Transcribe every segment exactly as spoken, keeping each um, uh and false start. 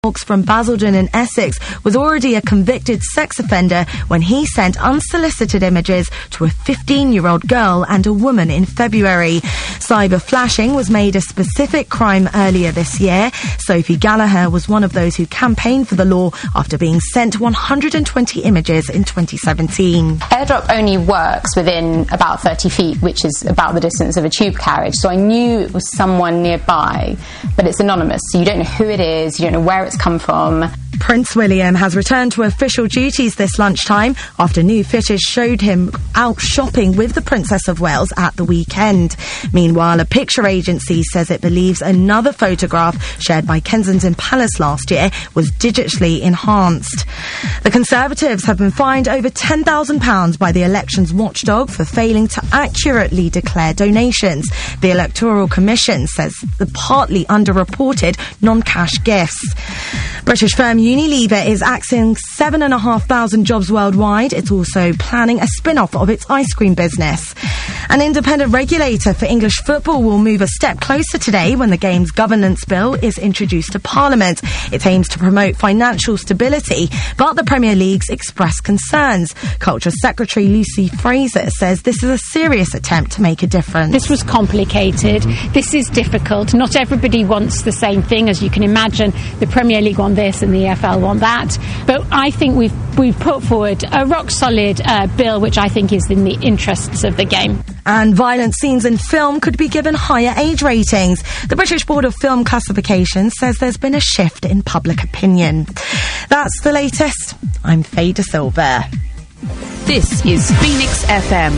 from Basildon in Essex was already a convicted sex offender when he sent unsolicited images to a fifteen-year-old girl and a woman in February. Cyber flashing was made a specific crime earlier this year. Sophie Gallagher was one of those who campaigned for the law after being sent one hundred twenty images in twenty seventeen. AirDrop only works within about thirty feet, which is about the distance of a tube carriage. So I knew it was someone nearby, but it's anonymous, so you don't know who it is, you don't know where it's come from. Prince William has returned to official duties this lunchtime after new footage showed him out shopping with the Princess of Wales at the weekend. Meanwhile, a picture agency says it believes another photograph shared by Kensington Palace last year was digitally enhanced. The Conservatives have been fined over ten thousand pounds by the elections watchdog for failing to accurately declare donations. The Electoral Commission says the partly underreported non-cash gifts. British firm Unilever is axing seven thousand five hundred jobs worldwide. It's also planning a spin-off of its ice cream business. An independent regulator for English football will move a step closer today when the game's governance bill is introduced to Parliament. It aims to promote financial stability, but the Premier League's expressed concerns. Culture Secretary Lucy Fraser says this is a serious attempt to make a difference. This was complicated. This is difficult. Not everybody wants the same thing, as you can imagine. The Premier League want this and the E F L want that. But I think we've we've put forward a rock-solid uh, bill, which I think is in the interests of the game. And violent scenes in film could be given higher age ratings. The British Board of Film Classification says there's been a shift in public opinion. That's the latest. I'm Faye De Silva. This is Phoenix F M.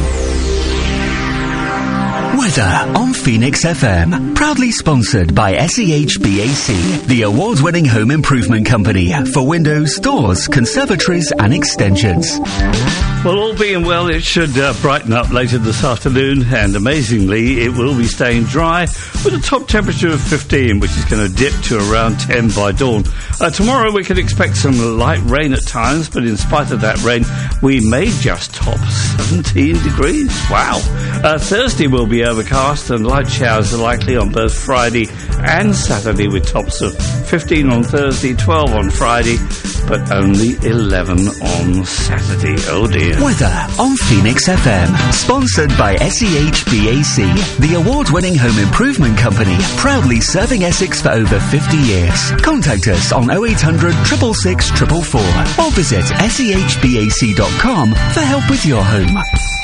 Weather on Phoenix F M, proudly sponsored by S E H B A C, the award-winning home improvement company for windows, doors, conservatories and extensions. Well, all being well, it should uh, brighten up later this afternoon, and amazingly, it will be staying dry with a top temperature of fifteen, which is going to dip to around ten by dawn. Uh, tomorrow, we can expect some light rain at times, but in spite of that rain, we may just top seventeen degrees. Wow. Uh, Thursday will be overcast, and light showers are likely on both Friday and Saturday, with tops of fifteen on Thursday, twelve on Friday, but only eleven on Saturday. Oh dear. Weather on Phoenix F M, sponsored by S E H B A C, the award-winning home improvement company, proudly serving Essex for over fifty years. Contact us on oh eight hundred, six six six, four four four or visit S E H B A C dot com for help with your home.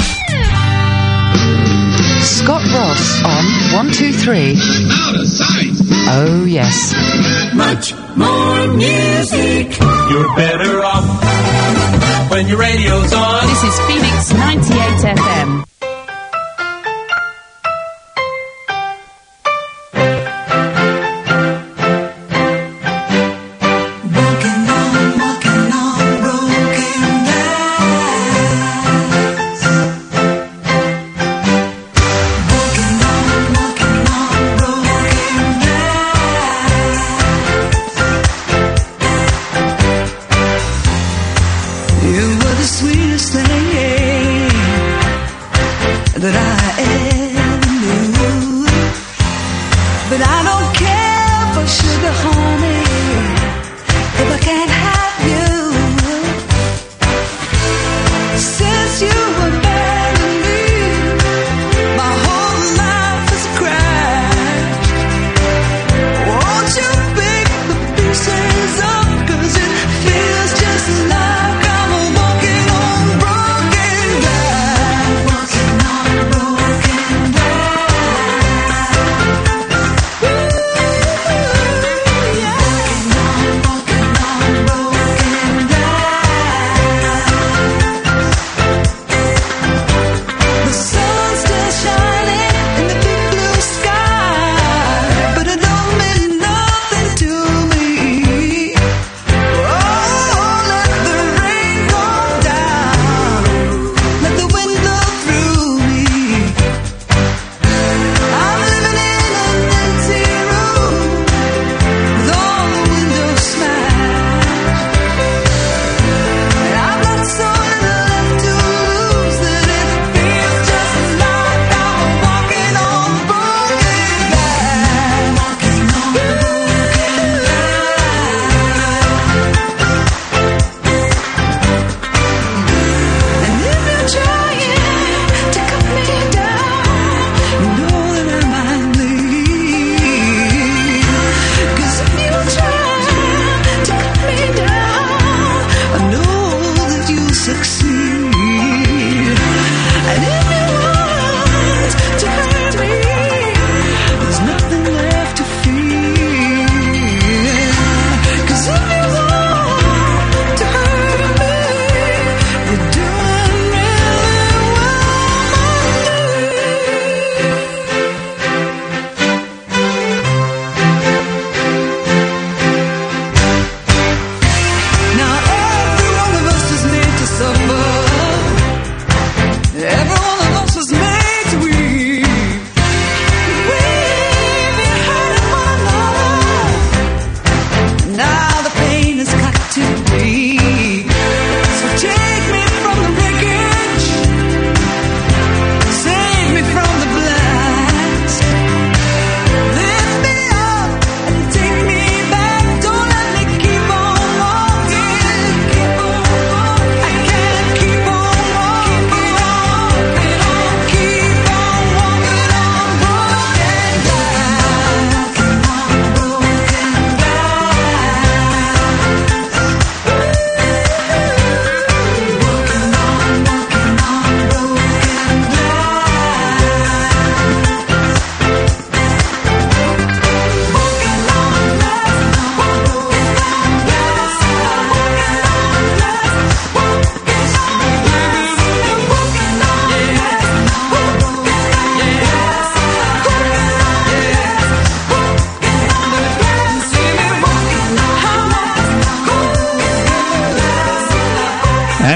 Scott Ross on one two three. Out of sight. Oh, yes. Much more music. You're better off when your radio's on. This is Phoenix ninety-eight F M. You were the sweetest thing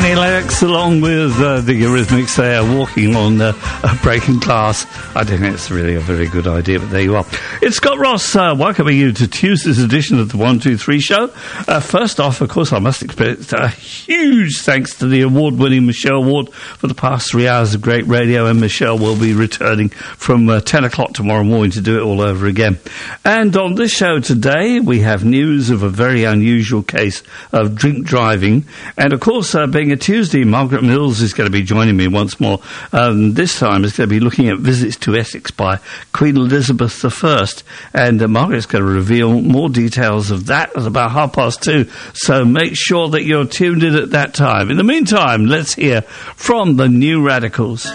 Annie Lennox along with uh, the Eurythmics there, walking on uh, a breaking glass. I don't think it's really a very good idea, but there you are. It's Scott Ross uh, welcoming you to Tuesday's edition of the one two three show. Uh, first off, of course, I must express a huge thanks to the award-winning Michelle Ward for the past three hours of great radio, and Michelle will be returning from uh, ten o'clock tomorrow morning to do it all over again. And on this show today, we have news of a very unusual case of drink driving, and of course, uh, being a Tuesday, Margaret Mills is going to be joining me once more. Um, this time it's going to be looking at visits to Essex by Queen Elizabeth the First, and uh, Margaret's going to reveal more details of that at about half past two, so make sure that you're tuned in at that time. In the meantime, let's hear from the New Radicals.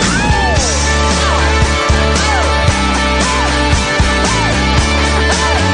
Hey!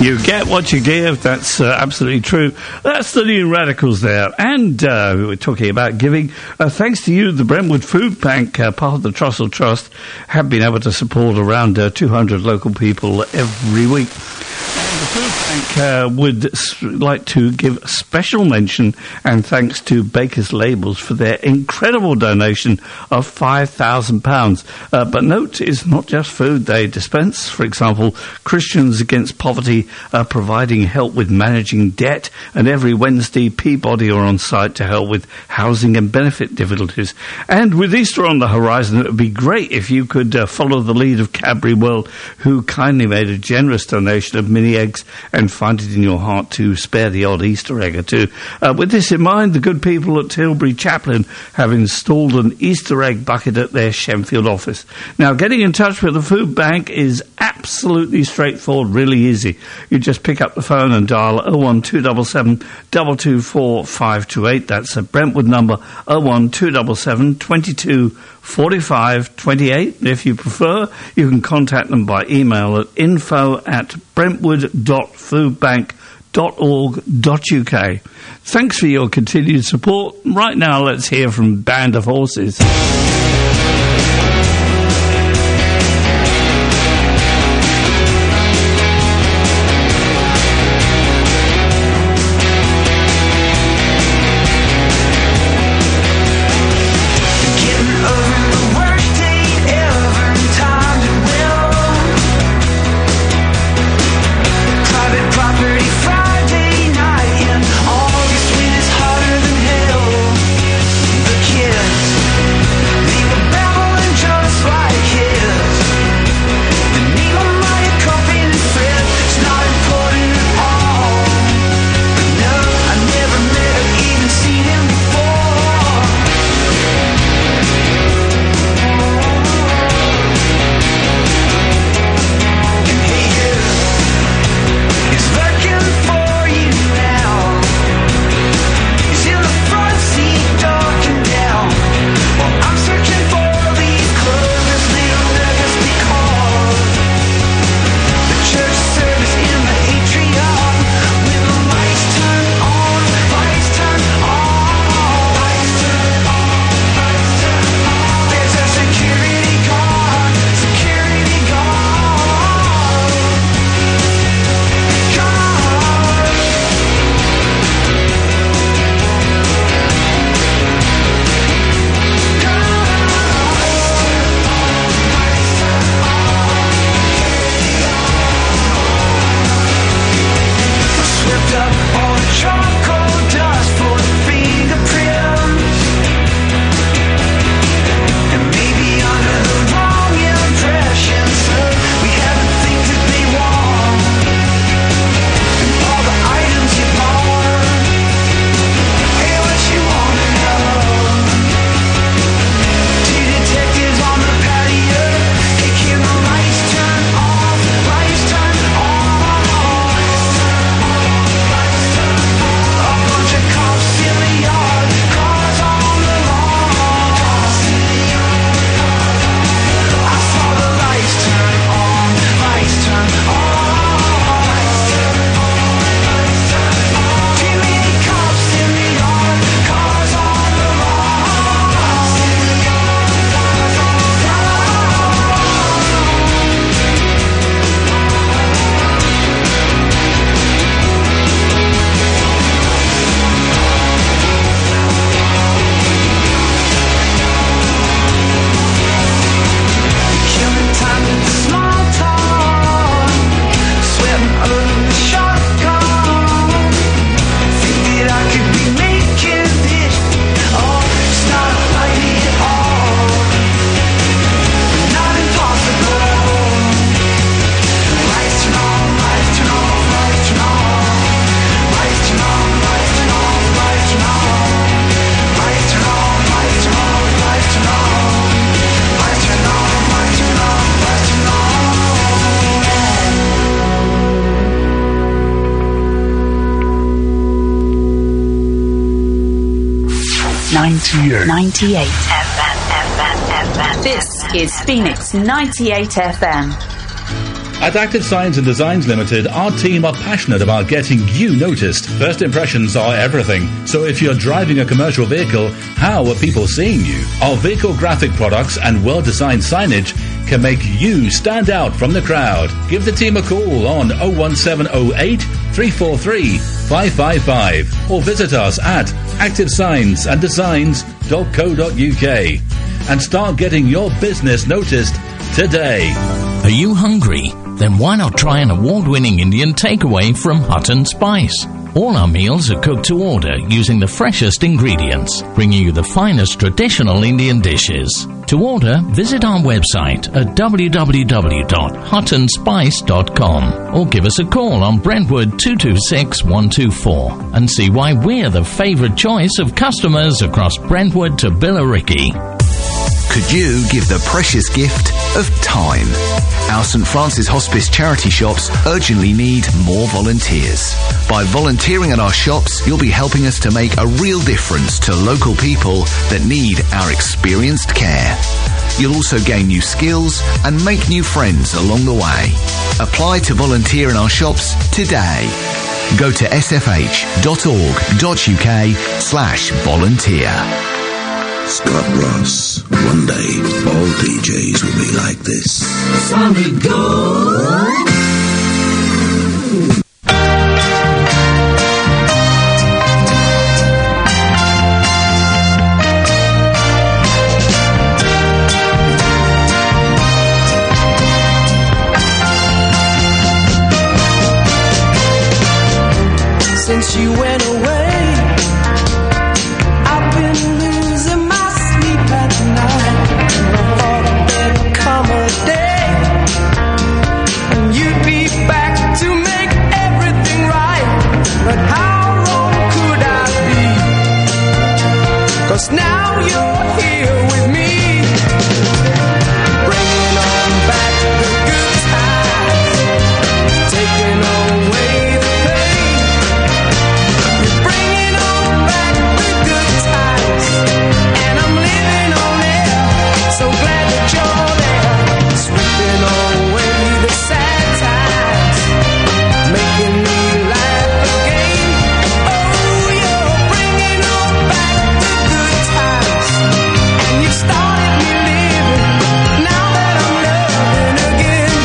You get what you give. That's uh, absolutely true. That's the New Radicals there. And uh, we were talking about giving. Uh, thanks to you, the Brentwood Food Bank, uh, part of the Trussell Trust, have been able to support around uh, two hundred local people every week. And the Food Bank uh, would s- like to give a special mention and thanks to Baker's Labels for their incredible donation of five thousand pounds. Uh, but note, it's not just food they dispense. For example, Christians Against Poverty are providing help with managing debt, and every Wednesday Peabody are on site to help with housing and benefit difficulties. And with Easter on the horizon, it would be great if you could uh, follow the lead of Cadbury World, who kindly made a generous donation of mini eggs, and find it in your heart to spare the odd Easter egg or two. Uh, with this in mind, the good people at Tilbury Chaplain have installed an Easter egg bucket at their Shenfield office. Now, getting in touch with the food bank is absolutely straightforward, really easy. You just pick up the phone and dial oh one two seven seven, two two four, five two eight. That's a Brentwood number, oh one two seven seven, two two forty-five twenty-eight. If you prefer, you can contact them by email at info at brentwood dot foodbank dot org dot uk. Thanks for your continued support. Right now, let's hear from Band of Horses. ninety-eight. ninety-eight F M. F M. F M. This is Phoenix ninety-eight F M. At Active Signs and Designs Limited, our team are passionate about getting you noticed. First impressions are everything. So if you're driving a commercial vehicle, how are people seeing you? Our vehicle graphic products and well-designed signage can make you stand out from the crowd. Give the team a call on oh one seven oh eight, three four three, five five five or visit us at active signs and designs dot co dot uk and start getting your business noticed today. Are you hungry? Then why not try an award-winning Indian takeaway from Hut and Spice? All our meals are cooked to order using the freshest ingredients, bringing you the finest traditional Indian dishes. To order, visit our website at w w w dot hut and spice dot com or give us a call on Brentwood two two six, one two four and see why we're the favourite choice of customers across Brentwood to Billericay. Could you give the precious gift of time? Our St Francis Hospice charity shops urgently need more volunteers. By volunteering at our shops, you'll be helping us to make a real difference to local people that need our experienced care. You'll also gain new skills and make new friends along the way. Apply to volunteer in our shops today. Go to s f h dot org dot u k slash volunteer. Scott Ross. One day, all D Js will be like this. Solid gold. Since you went away, I've been losing my sleep at night. I thought there'd come a day and you'd be back to make everything right. But how wrong could I be? 'Cause now you're here with me, bringing on back the good times, taking away the pain. You're bringing on back the good times, and I'm living on air. So glad that you're there, sweeping away the sad times, making me laugh again. Oh, you're bringing on back the good times, and you started me living. Now that I'm loving again,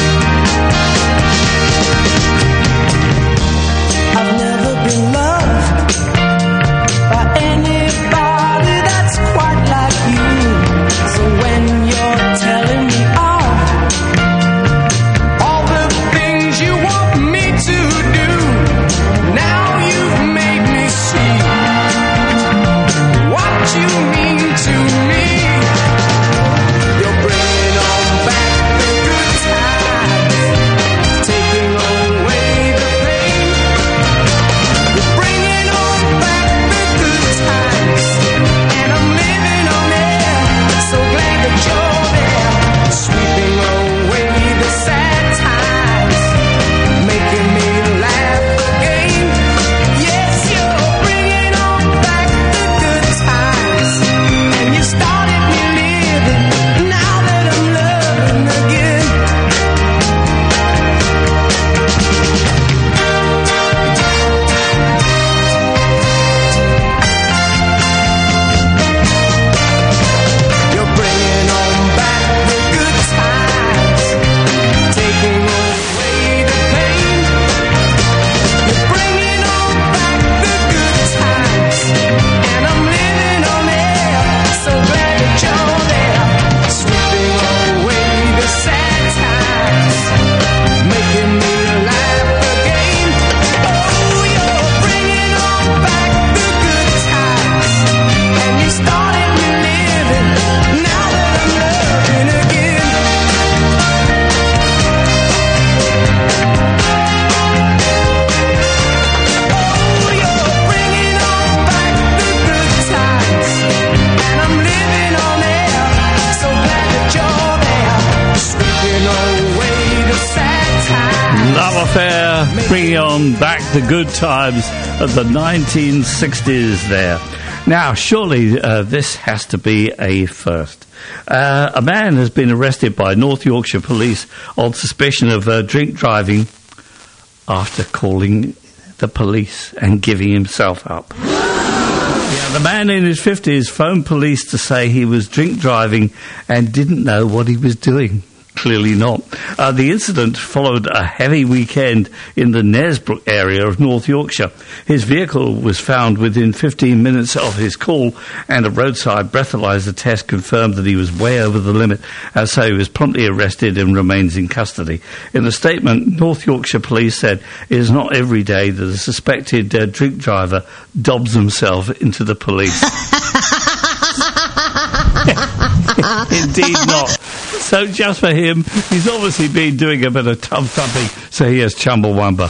I've never been loved by anybody that's quite like you. So when you're telling me all, all the things you want me to do, now you've made me see what you mean to me. You're bringing on back the good times, taking away the pain. You're bringing on back the good times, and I'm living on air. So glad that you're there, sweeping away the sad times, making me laugh again. Yes, you're bringing on back the good times, and you started me living. Now that I'm loving again. You're bringing on back the good times, taking away the pain. You're bringing on back the good times, and I'm living on air. So glad that you're there, sweeping away the sad times, making me laugh again. Oh, you're bringing on back the good times, and you started me living. Now that I'm loving again. Oh, you're bringing on back the good times, and I'm living on air. So glad that you're there, sweeping away the sad times. Love Affair, bringing on back the good times of the nineteen sixties there. Now, surely uh, this has to be a first. Uh, a man has been arrested by North Yorkshire Police on suspicion of uh, drink driving after calling the police and giving himself up. Yeah, the man in his fifties phoned police to say he was drink driving and didn't know what he was doing. Clearly not. Uh, the incident followed a heavy weekend in the Knaresbrook area of North Yorkshire. His vehicle was found within fifteen minutes of his call, and a roadside breathalyzer test confirmed that he was way over the limit, uh, so he was promptly arrested and remains in custody. In a statement, North Yorkshire Police said it is not every day that a suspected uh, drink driver dobs himself into the police. Indeed not. So just for him, he's obviously been doing a bit of tub thumping, so here's Chumbawamba.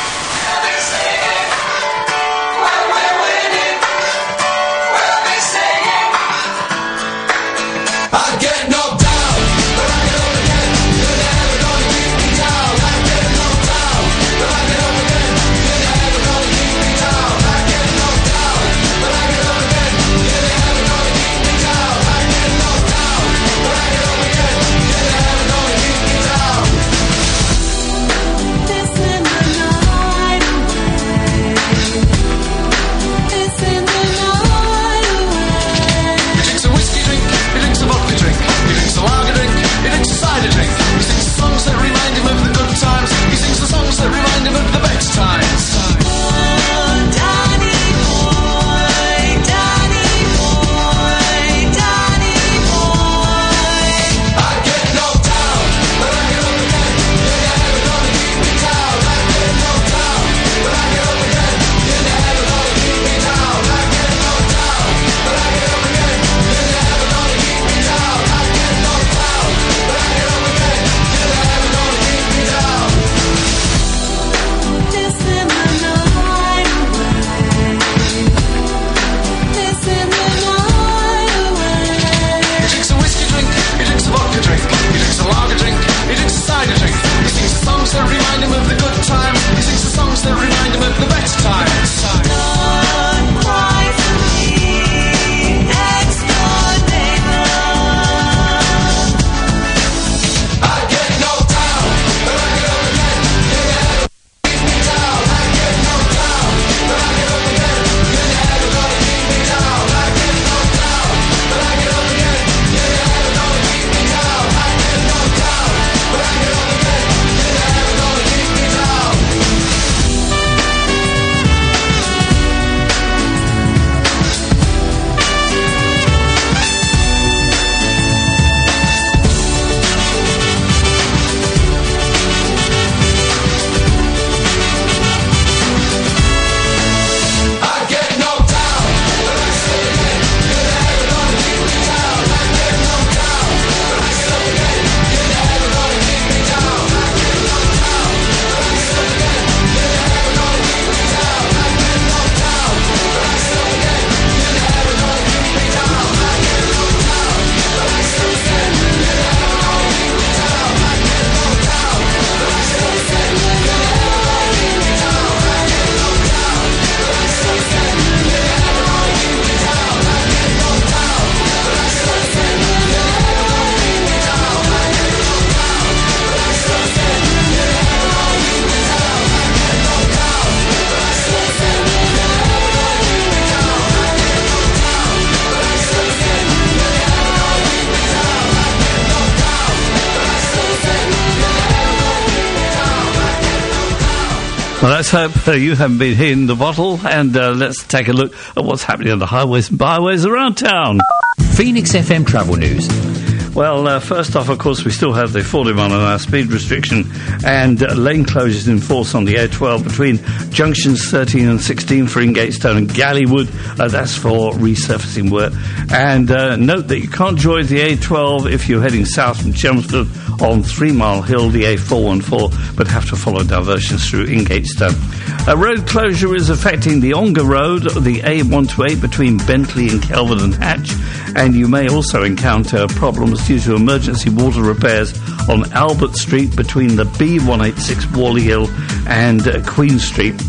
Well, let's hope uh, you haven't been hitting the bottle, and uh, let's take a look at what's happening on the highways and byways around town. Phoenix F M Travel News. Well, uh, first off, of course, we still have the forty mile an hour speed restriction and uh, lane closures in force on the A twelve between junctions thirteen and sixteen for Ingatestone and Gallywood. Uh, that's for resurfacing work. And uh, note that you can't join the A twelve if you're heading south from Chelmsford on Three Mile Hill, the A four one four, but have to follow diversions through Ingatestone. A road closure is affecting the Ongar Road, the A one two eight between Bentley and Kelvin and Hatch, and you may also encounter problems due to emergency water repairs on Albert Street between the B one eighty-six Wally Hill and uh, Queen Street.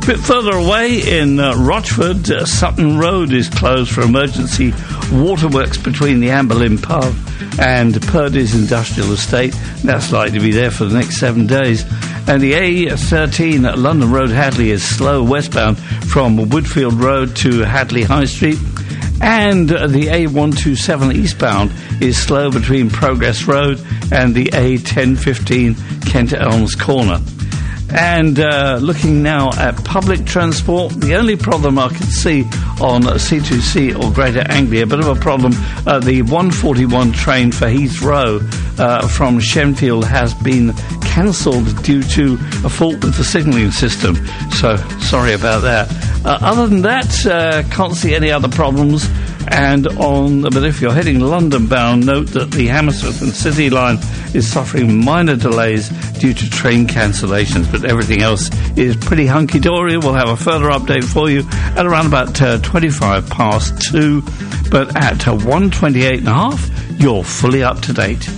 bit further away in uh, Rochford, uh, Sutton Road is closed for emergency waterworks between the Amber Lynn Pub and Purdy's Industrial Estate. That's likely to be there for the next seven days. And the A thirteen at London Road, Hadley, is slow westbound from Woodfield Road to Hadley High Street. And uh, the A one twenty-seven eastbound is slow between Progress Road and the A ten fifteen Kent Elms Corner. And uh, looking now at public transport, the only problem I can see on C two C or Greater Anglia, a bit of a problem, uh, the one forty-one train for Heathrow uh, from Shenfield has been cancelled due to a fault with the signalling system. So, sorry about that. Uh, other than that, uh, can't see any other problems. And on, but if you're heading London bound, note that the Hammersmith and City line is suffering minor delays due to train cancellations, but everything else is pretty hunky-dory. We'll have a further update for you at around about uh, twenty-five past two, but at uh, one twenty-eight and a half, you're fully up to date.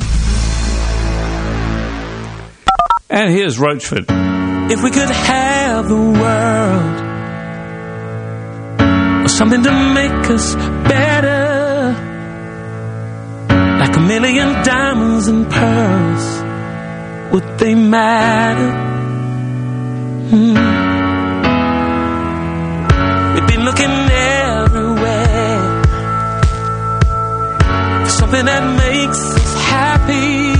And here's Roachford. If we could have the world, or something to make us better, like a million diamonds and pearls, would they matter? Hmm. We've been looking everywhere for something that makes us happy,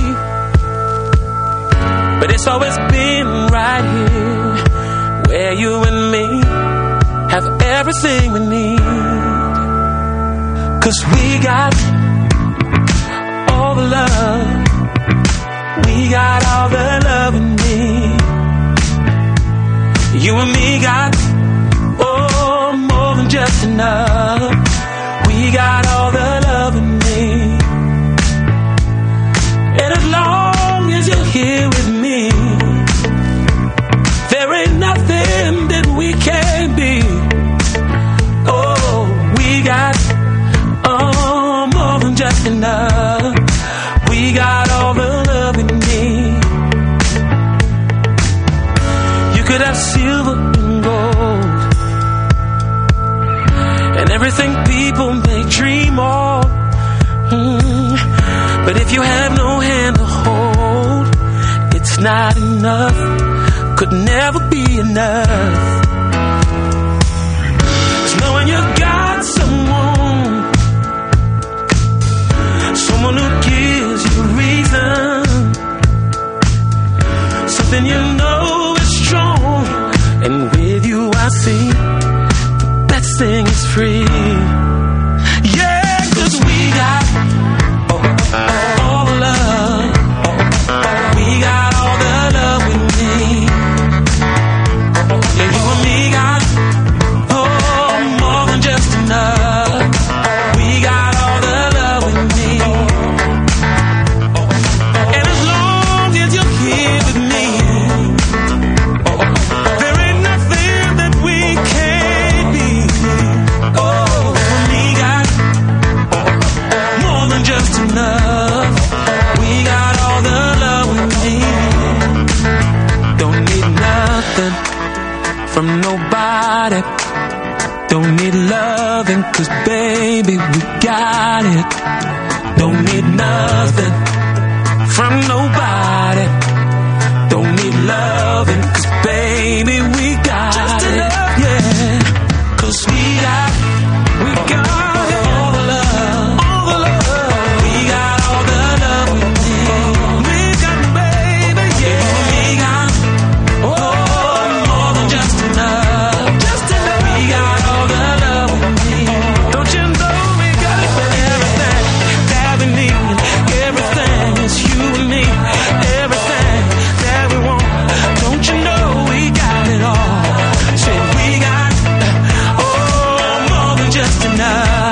but it's always been right here, where you and me have everything we need. 'Cause we got all the love, we got all the love we need. You and me got, oh, more than just enough. We got all the love we need. And as long as you're here with me, there ain't nothing that we can't be. Oh, we got, oh, more than just enough. We got all the love we need. You could have silver and gold and everything people may dream of, mm. But if you have no hand to hold, it's not enough, could never be enough. 'Cause knowing you got someone, someone who gives you reason, something you know is strong, and with you I see the best thing is free. Yeah, 'cause we got oh, all the love, we got all the love we need. Yeah, you and me got, oh, more than just enough. We got all the love we need. And as long as you're here with me, there ain't nothing that we can't be. Oh, we got more than just enough. We got all the love we need. Don't need nothing from nobody. Don't need loving, 'cause baby, we got it. Don't need nothing from nobody. Don't need loving, 'cause baby, we got just it. Enough. Yeah, 'cause we got, we got all the love, all the love. We got all the love we need. We got, baby, yeah. We got, oh, more than just enough. Just enough. We got all the love we need. Don't you know we got it for everything that we need? Everything is you and me. Everything that we want. Don't you know we got it all? Said we got, oh, more than just enough.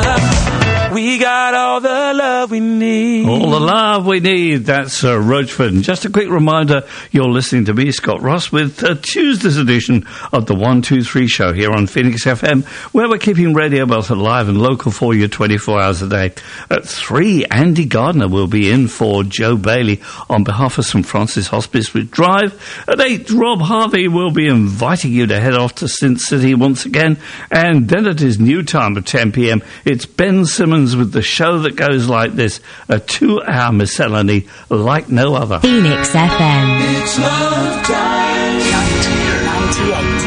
All the love we need. That's uh, Roachford. And just a quick reminder, you're listening to me, Scott Ross, with uh, Tuesday's edition of the one two three show here on Phoenix F M, where we're keeping Radio Belter live and local for you twenty-four hours a day. At three, Andy Gardner will be in for Joe Bailey on behalf of Saint Francis Hospice with Drive. At eight, Rob Harvey will be inviting you to head off to Sin City once again. And then at his new time at ten p.m, it's Ben Simmons with the show that goes like this, a two-hour miscellany like no other. Phoenix F M. It's love time. ninety-eight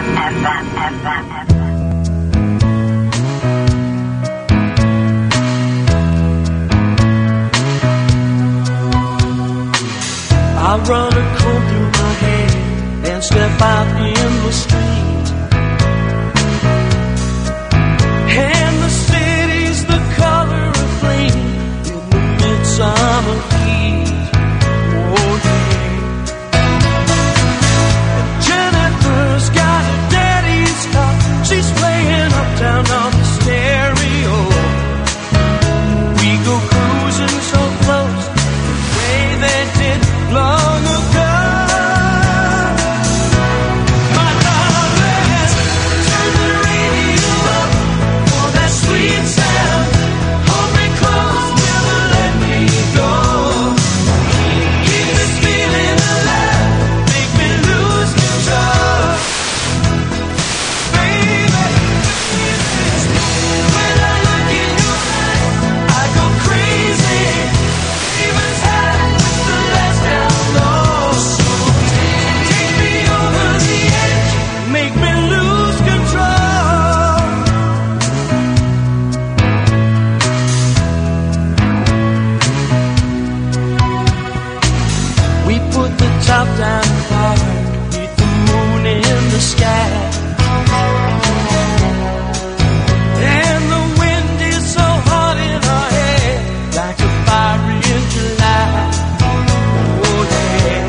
I run a comb through my hair and step out in the street. And the city's the color of flame in the midsummer heat. Oh yeah. And Jennifer's got a daddy's car. She's playing uptown on the stereo. We go cruising so close, the way they did long ago. My darling, turn the radio up for that sweet sound. Hold me close, never let me go. Keep this feeling alive, make me lose control. Baby, when I look in your eyes, I go crazy. Demons hide with the lights down low. So take me over the edge, make me lose control. We put the top down hard, beneath the moon in the sky. And the wind is so hot in our hair, like a fire in July. Oh yeah.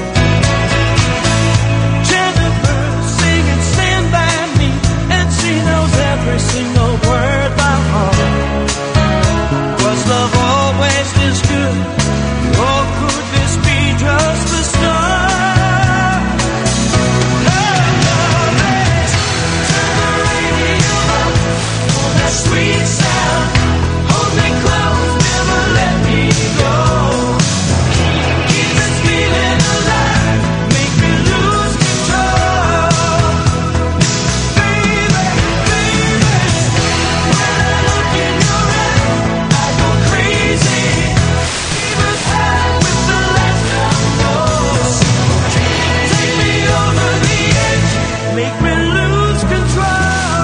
Jennifer singing Stand By Me, and she knows every single word by heart. Was love always this good, or could this be just the start? Love, love, let's turn the radio up for that sweet sound. Hold me close, never let me go. Keep this feeling alive, make me lose control. Baby, baby, when I look in your eyes, I go crazy. Demons hide with the lights down low. So take me over the edge, make me lose control.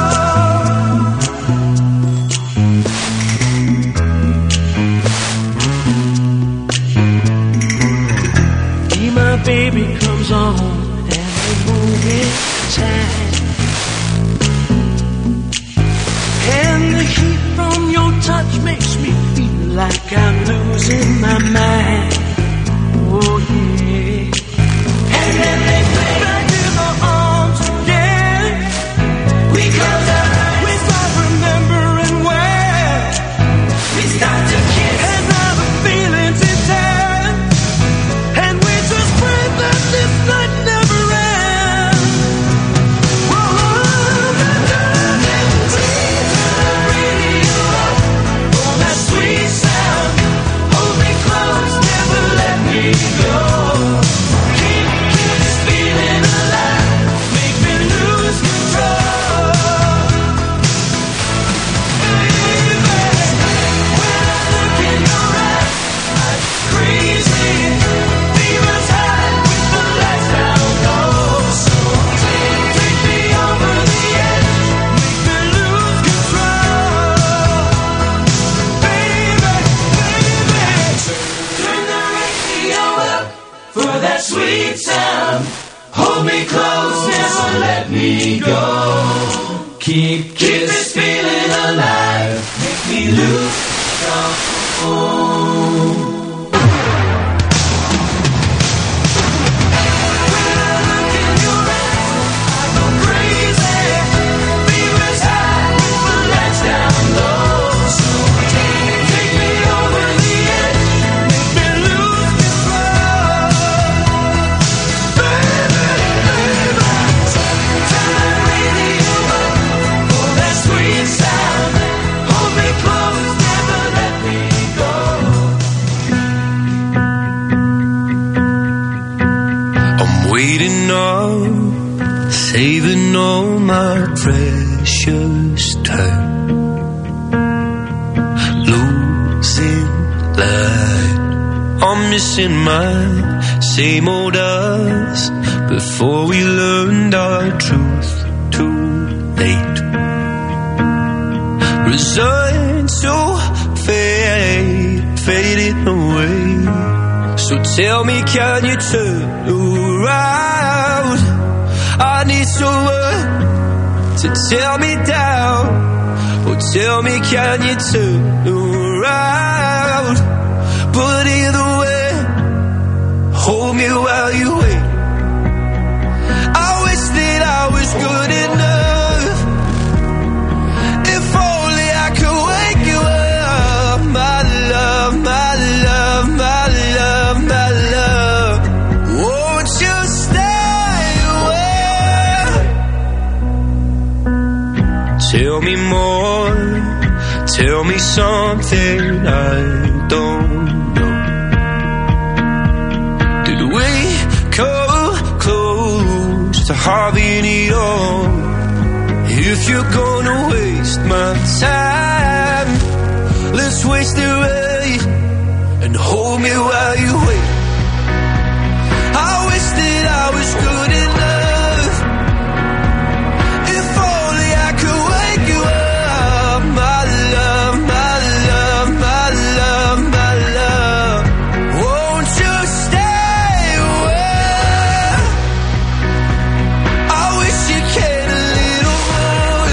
Be my baby comes on and the movie time. And the heat from your touch makes me feel like I'm losing my mind. Oh yeah. And then they play back in my arms again. We close our eyes, we start remembering where we start to kiss. And now the feelings intense, and we just pray that this night never ends. Whoa, darling, turn the radio up for that sweet sound. Hold me close, never let me go. Keep, keep this feeling alive, make me lose control. Baby, when I look in your eyes, I go crazy. Demons hide with the lights down low. So take, take me over the edge, make me lose control. Baby, baby, turn the radio up for that sweet sound. Hold me close, never let me go. Keep, keep this feeling alive, make me lose control. When I look in your eyes, I go crazy. Demons hide with the lights down low. So take, take me over the edge, saving all, saving all my precious time. Losing light, I'm missing my same old us. Before we learned our truth too late. Resigned to fade, fading away. So tell me, can you turn around? I need someone to tear me down. Oh, tell me, can you turn around? But either way, hold me while you wait. I wish that I was good enough. If only I could wake you up. My love, my love, my love, my love. Won't you stay away? Tell me more. Tell me something I don't know. Did we come close to having it all? If you're gonna waste my time, let's waste it right and hold me while you wait. I wish that I was good enough. If only I could wake you up. My love, my love, my love, my love. Won't you stay away? I wish you cared a little more.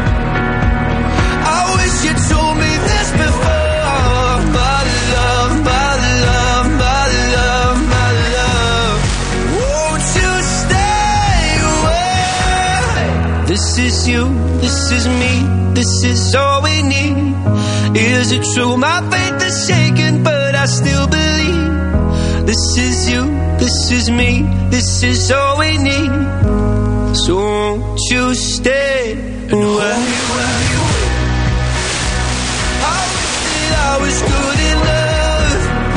I wish you told me this before. My love, my love, my love, my love. Won't you stay away? This is you, this is me, this is all we need. Is it true? My faith is shaken, but I still believe. This is you, this is me, this is all we need. So won't you stay away? I wish that I was good enough.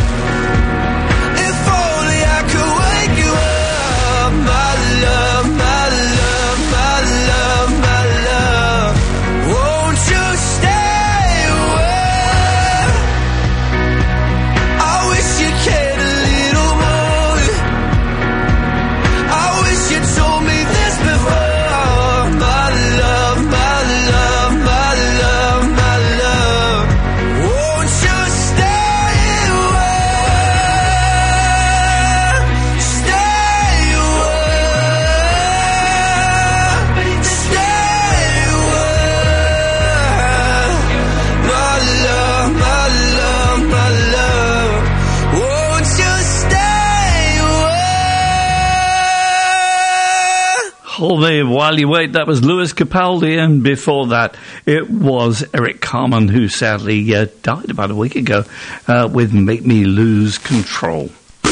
If only I could wake you up. My love, my love, my love, my love. Won't you stay away? I wish you cared a little more. I wish you told me this before. My love, my love, my love, my love. Won't you stay away? Stay away. Stay away. My love, my love, my love. Won't you stay away? Hold me while you wait. That was Lewis Capaldi, and before that, it was Eric Carmen, who sadly uh, died about a week ago uh, with "Make Me Lose Control."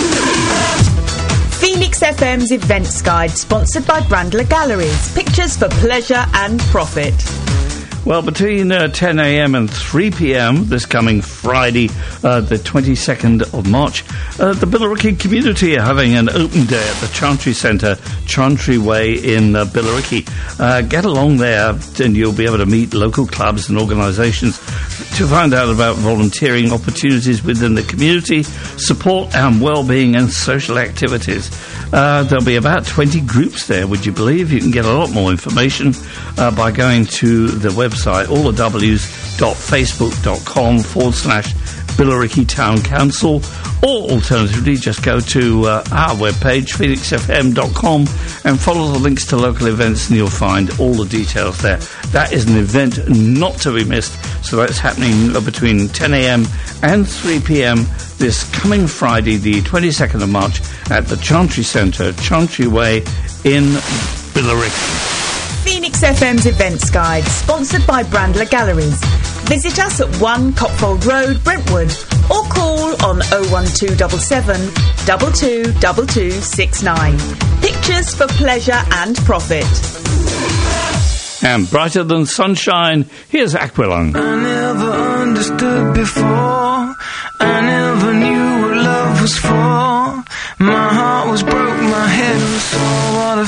Phoenix F M's Events Guide, sponsored by Brandler Galleries. Pictures for pleasure and profit. Well, between uh, ten a.m. and three p.m. this coming Friday, uh, the twenty-second of March, uh, the Billericay community are having an open day at the Chantry Centre, Chantry Way in uh, Billericay. Uh, get along there and you'll be able to meet local clubs and organisations to find out about volunteering opportunities within the community, support and well-being and social activities. Uh, there'll be about twenty groups there, would you believe? You can get a lot more information uh, by going to the website, all the w's dot facebook dot com forward slash Billericay Town Council, or alternatively just go to uh, our webpage, phoenix f m dot com, and follow the links to local events and you'll find all the details there. That is an event not to be missed, so that's happening uh, between ten a.m. and three p.m. this coming Friday, the twenty-second of March, at the Chantry Centre, Chantry Way in Billericay. Phoenix F M's Events Guide, sponsored by Brandler Galleries. Visit us at one Copfold Road, Brentwood, or call on oh one two seven seven, two two two two six nine. Pictures for pleasure and profit. And brighter than sunshine, here's Aqualung. I never understood before. I never knew what love was for. My heart was broke, my head was sore. a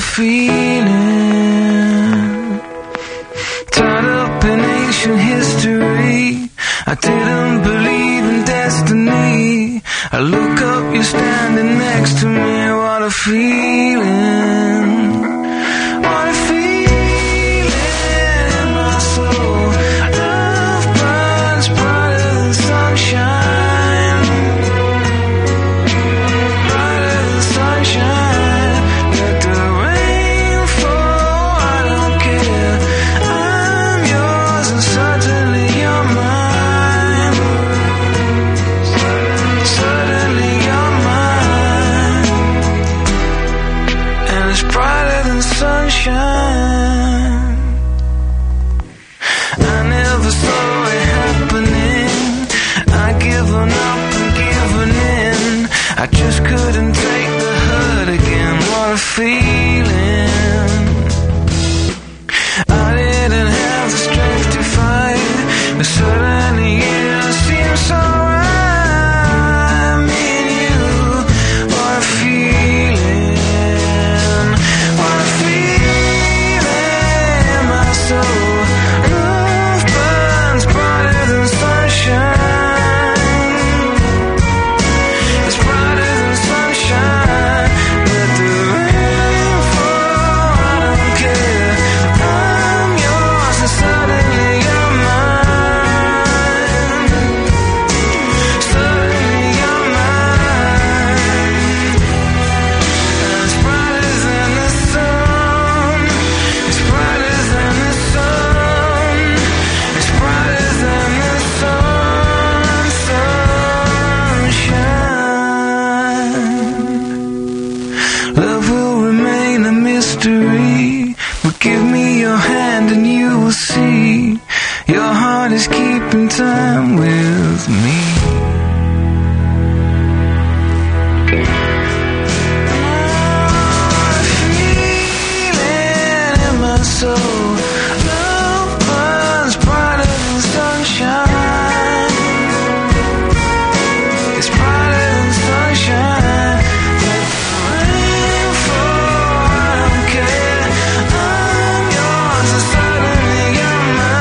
feeling. Tied up in ancient history. I didn't believe in destiny. I look up, you're standing next to me. What a feeling. What a feeling in my soul. Love burns brighter than sunshine. Brighter than sunshine. Let the rain fall, I don't care. I'm yours and suddenly you're mine. Suddenly you're mine. And it's brighter than sunshine. I never saw it happening. I given up and given in. I just couldn't take the hurt again. What a feeling. I didn't have the strength to fight, but suddenly it seems so right. Me and you. What a feeling. What a feeling in my soul. Love burns brighter than sunshine. It's brighter than sunshine. Let the rain fall, I don't care. I'm yours and suddenly you're mine. Suddenly you're mine. And it's brighter than the sun. It's brighter than the sun. It's brighter than the sun. Sunshine. Love will remain a mystery. But give me your hand and you will see. Your heart is keeping time with me. Feeling in my soul. Love burns brighter than sunshine. It's brighter than sunshine. Let the rain fall, I don't care. I'm yours and suddenly you're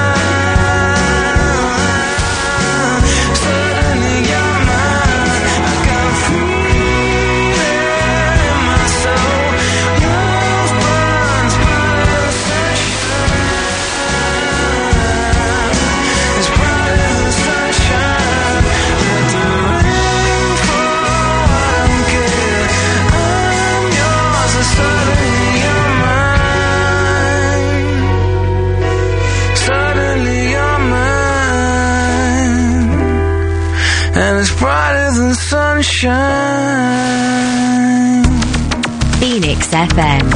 mine. Suddenly you're mine. I got a feeling in my soul. Love burns brighter than sunshine. It's brighter than sunshine. Let the rain fall, I don't care. I'm yours and suddenly you're mine. Suddenly you're mine. And it's brighter than sunshine. Phoenix F M.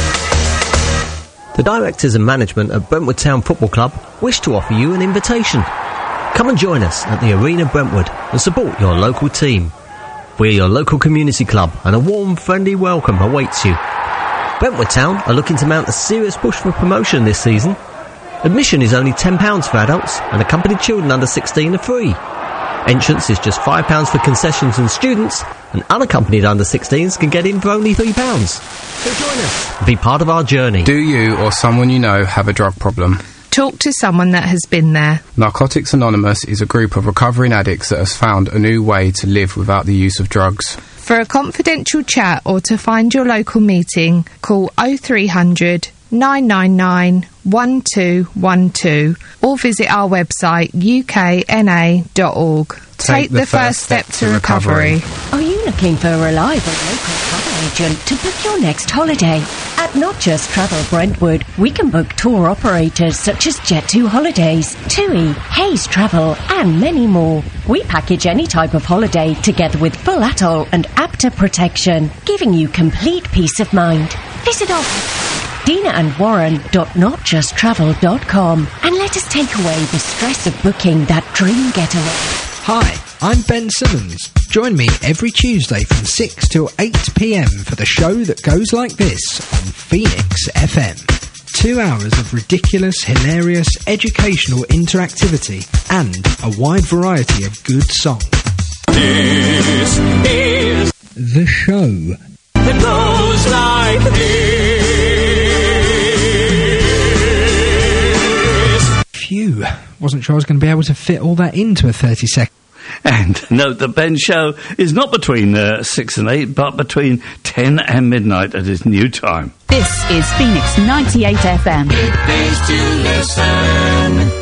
The directors and management of Brentwood Town Football Club wish to offer you an invitation. Come and join us at the Arena Brentwood and support your local team. We're your local community club and a warm, friendly welcome awaits you. Brentwood Town are looking to mount a serious push for promotion this season. Admission is only ten pounds for adults and accompanied children under sixteen are free. Entrance is just five pounds for concessions and students, and unaccompanied under sixteens can get in for only three pounds. So join us and be part of our journey. Do you or someone you know have a drug problem? Talk to someone that has been there. Narcotics Anonymous is a group of recovering addicts that has found a new way to live without the use of drugs. For a confidential chat or to find your local meeting, call oh three hundred, nine nine nine, one two one two or visit our website u k n a dot org. Take, Take the, the first step, step to recovery. recovery. Are you looking for a reliable local travel agent to book your next holiday? At Not Just Travel Brentwood, we can book tour operators such as Jet two Holidays, TUI, Hayes Travel, and many more. We package any type of holiday together with full atoll and APTA protection, giving you complete peace of mind. Visit our Dina and Warren dot not just travel dot com and let us take away the stress of booking that dream getaway. Hi, I'm Ben Simmons. Join me every Tuesday from six till eight p m for the show that goes like this on Phoenix F M. Two hours of ridiculous, hilarious, educational interactivity and a wide variety of good songs. This is The show that goes like this. Phew. Wasn't sure I was going to be able to fit all that into a thirty second. And note that Ben's show is not between uh, six and eight, but between ten and midnight at his new time. This is Phoenix ninety-eight F M. It pays to listen.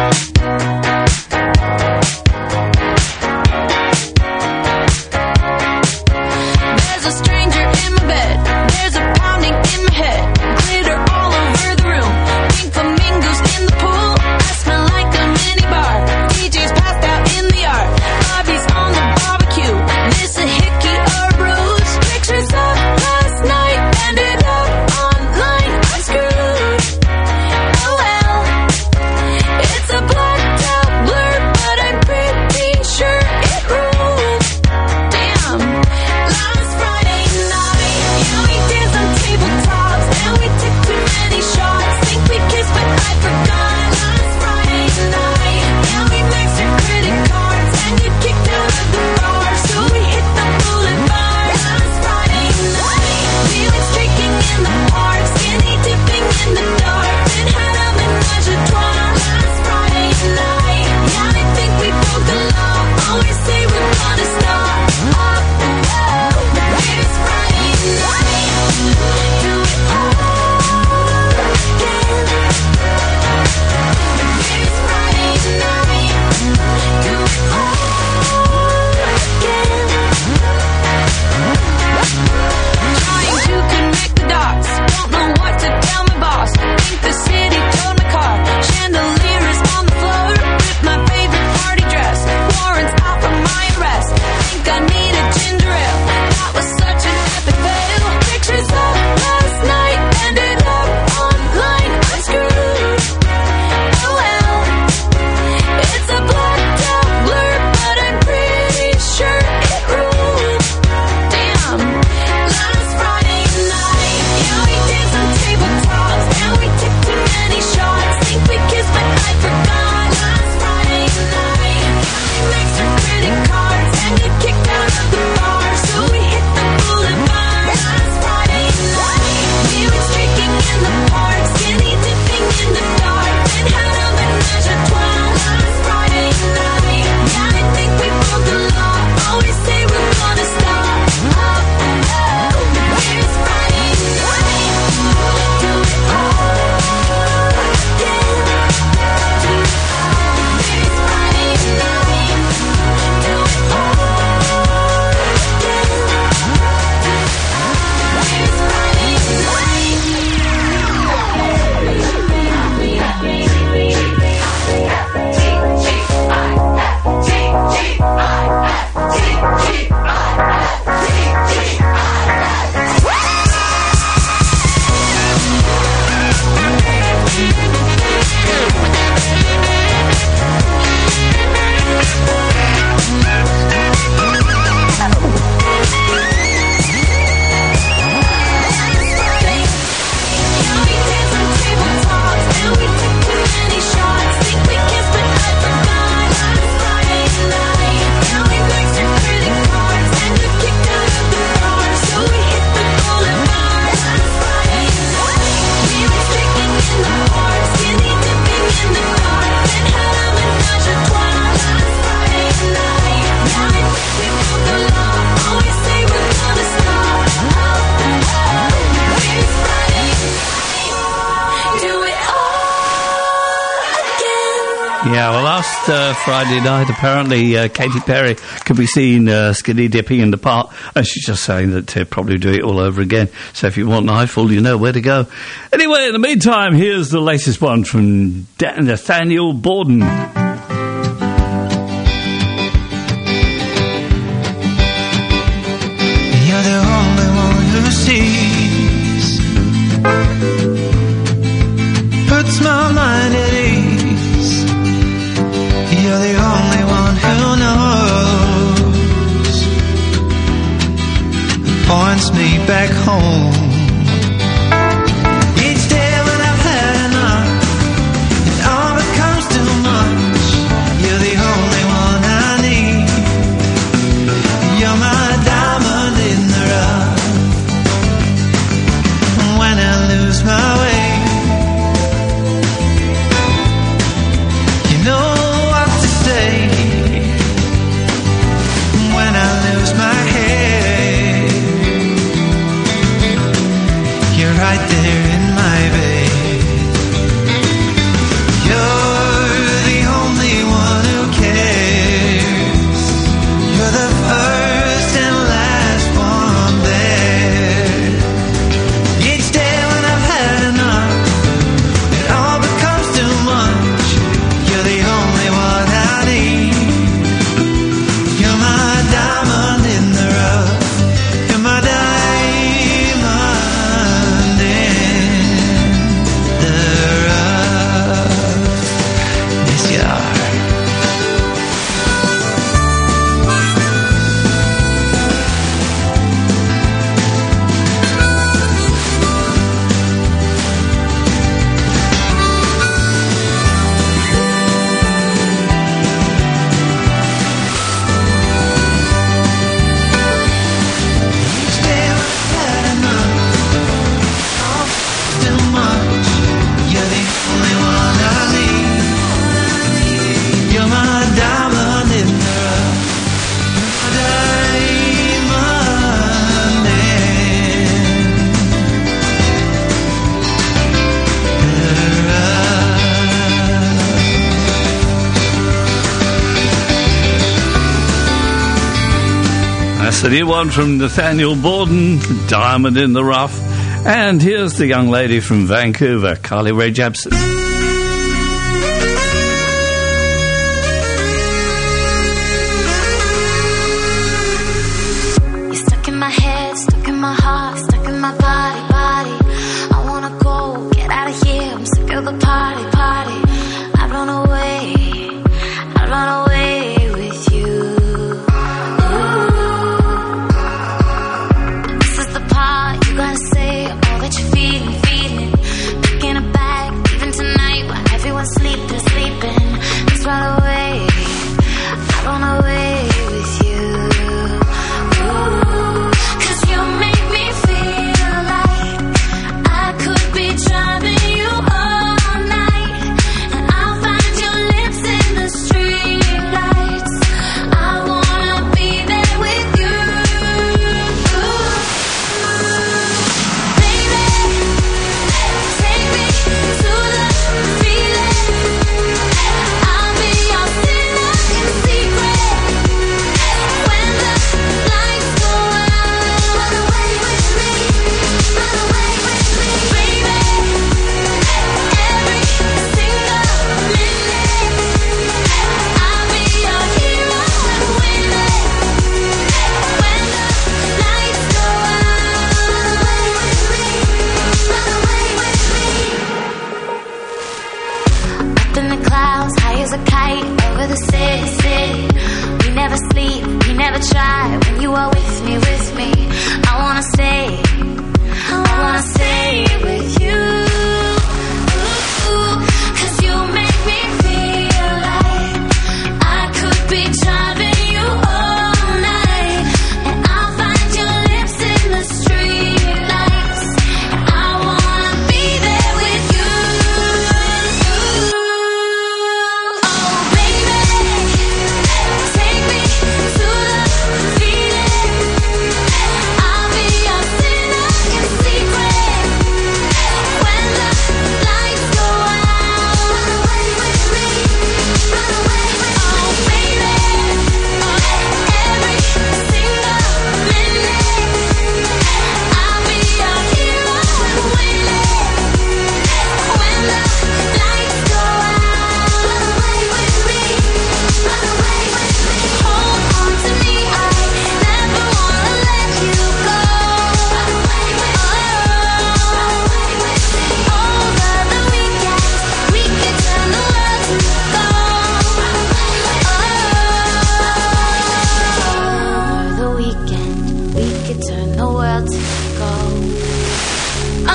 There's a stranger in my bed. There's a pounding in my head. Glitter all over the room. Pink flamingos in the pool. I smell like a mini bar. D J's passed out in the yard. Bobby's on the barbecue. This a hickey or a bruise. Pictures of last night ended up online. I'm screwed. Oh well. It's a blacked out blur, but I'm pretty sure it ruled. Damn. Last Friday night, yeah, we danced on tabletops, and we took too many shots. Think we kissed, but I forgot. Last Friday night, yeah, we maxed our credit cards and get kicked out of the bar, so we hit the boulevard. Last Friday night, we went streaking in the park, skinny dipping in the dark, then had a menage a trois. Last Friday night, yeah, I think we broke the law. Always say we're gonna stop. Oh, oh, this Friday night, do it all again. This Friday night, do it all again. Trying to connect the dots, don't know what to tell my boss. Think the city towed my car. Chandelier is on the floor with my favorite party dress. Warrants out for my arrest. Think I need a ginger ale. That was such an epic fail. Pictures of last night ended up online. I'm screwed. Oh well. It's a blacked out blur, but I'm pretty sure it ruled. Damn. Last Friday night, yeah, we danced on tabletops, and we took too many shots. Think we kissed, but I forgot. Last Friday night, we maxed our credit cards and get kicked out of the bar, so we hit the boulevard. Last Friday night, we went streaking in the park, skinny dipping in the dark, then had a menage a trois. Last Friday night, yeah, I think we broke the law. Always say we're gonna stop. Oh, oh, this Friday night, do it all again. Do it all. This Friday night, do it all again. This Friday Yeah, well, last uh, Friday night, apparently, uh, Katy Perry could be seen uh, skinny dipping in the park, and she's just saying that he'll probably do it all over again. So if you want Nightfall, you know where to go. Anyway, in the meantime, here's the latest one from Da- Nathaniel Borden. You're the only one who sees, puts my mind at ease. You're the only one who knows, points me back home. Each day when I've had enough, it all becomes too much. You're the only one I need. You're my diamond in the rough. When I lose my way, the new one from Nathaniel Borden, Diamond in the Rough. And here's the young lady from Vancouver, Carly Rae Jepsen. You're stuck in my head, stuck in my heart, stuck in my body, body. I wanna go, get out of here, I'm sick of the party, party. I run away, I run away with you. Ooh. This is the part you gotta say all that you're feeling, feeling. Picking a bag, leaving tonight while everyone's sleeping, sleeping. Let's run away, I run away with you. Ooh. 'Cause you make me feel like I could be driving you all night, and I'll find your lips in the streetlights. I wanna be there with you. Baby, take me to the feeling. I'll be your sinner in secret. When the lights go out, run away with me, run away with me, baby. Every single minute, I'll be your hero and win it. When the lights go out, run away with me, run away with me. Up in the clouds, high as a kite, over the city, city. We never sleep, we never try. When you are with me, with me, I wanna stay, I wanna stay with you. Ooh, 'cause you make me feel like I could be driving you all night, and I'll find your lips in the streetlights, and I wanna be there with you. Oh baby, take me to the feeling. I'll be your sinner in secret. When the lights go out, run away with me, run away with me. Oh baby, every single minute, I'll be your hero and win it. When the lights go out, run away with me, run away with me. Hold on to me, I never wanna let you go. Run away with me, run away with me. Over the weekend, we could turn the world to gold. Run away with me. Over the weekend, we could turn the world to gold. Oh,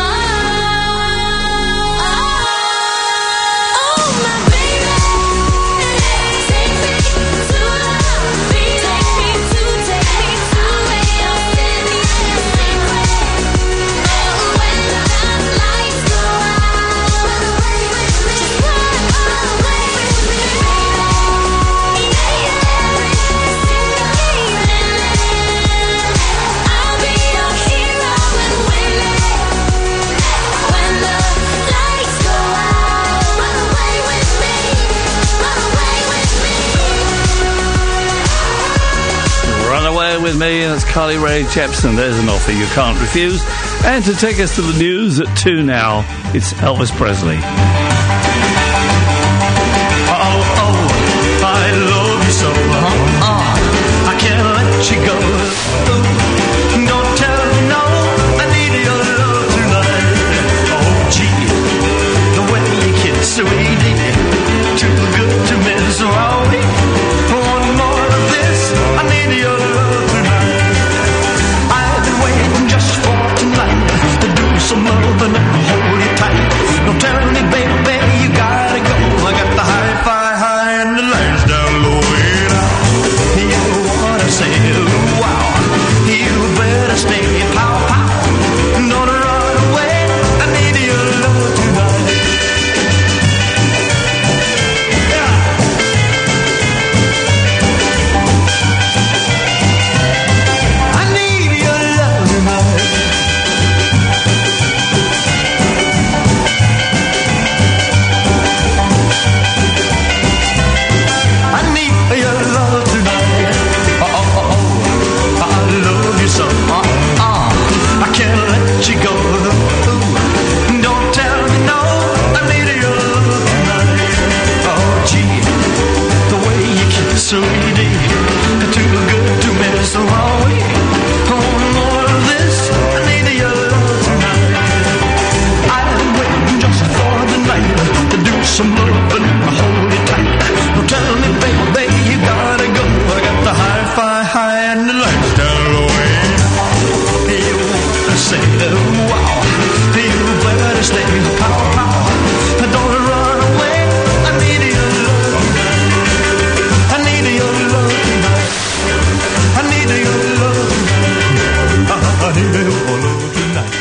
oh, my baby, take me to the beat. Take me to, take me to where you're sitting in secret. Oh, when the lights go out, run away with me, just run away with me, baby. Every single minute, I'll be your hero and win it. When the lights go out, run away with me, run away with me. Run Away With Me, and it's Carly Rae Jepsen. There's an offer you can't refuse. And to take us to the news at two now, it's Elvis Presley. Oh, oh, I love you so. Uh-uh. I can't let you go. Oh, don't tell me no, I need your love tonight. Oh, gee, the way you kiss, sweetie, too good to miss. Oh, one more of this, I need your love tonight. I've been waiting just for tonight to do some loving and hold you tight. Don't tell me, baby, sweetie, too good to miss away. Oh, more of this, I need your love tonight. I'm waiting just for the night to do some loving, hold it tight. Now tell me, baby, you gotta go. I got the hi-fi high and the lights down low. You wanna say, wow, you better stay pow pow. Don't run away. I need your love tonight. I need your love tonight. I need your love tonight. I need your love tonight.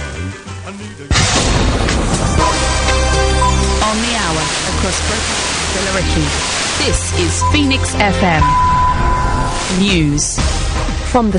On the hour, across Billericay. This is Phoenix F M News. From the